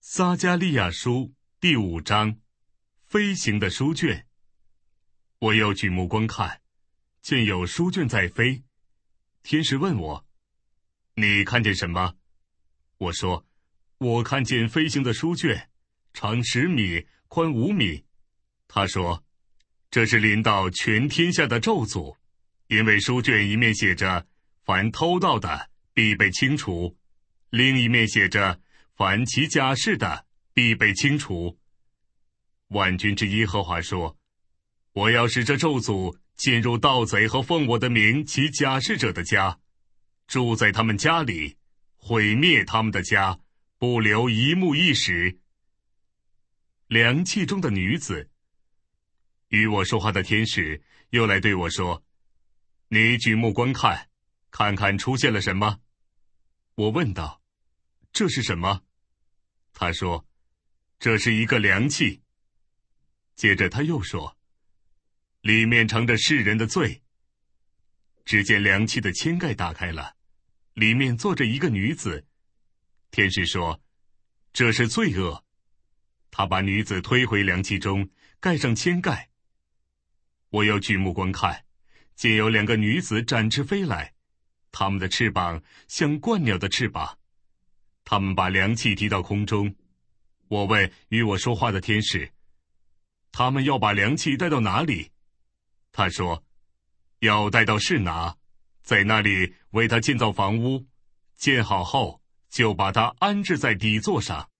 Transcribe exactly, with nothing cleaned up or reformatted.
撒迦利亚书第五章，飞行的书卷。我又举目观看，见有书卷在飞。天使问我：你看见什么？我说：我看见飞行的书卷，长十米，宽五米。他说：这是临到全天下的咒诅，因为书卷一面写着凡偷盗的必被清除，另一面写着凡起假誓的必被清除。万军之耶和华说：我要使这咒诅进入盗贼和奉我的名起假誓者的家，住在他们家里，毁灭他们的家，不留一木一石。凉气中的女子与我说话的天使又来对我说：你举目观看，看看出现了什么？我问道：这是什么？他说：这是一个凉气。接着他又说：里面盛着世人的罪。只见凉气的铅盖打开了，里面坐着一个女子。天使说：这是罪恶。他把女子推回凉气中，盖上铅盖。我又举目观看，见有两个女子展翅飞来，她们的翅膀像鹳鸟的翅膀。他们把凉气提到空中。我问与我说话的天使：他们要把凉气带到哪里？他说：要带到示拿，在那里为他建造房屋，建好后就把它安置在底座上。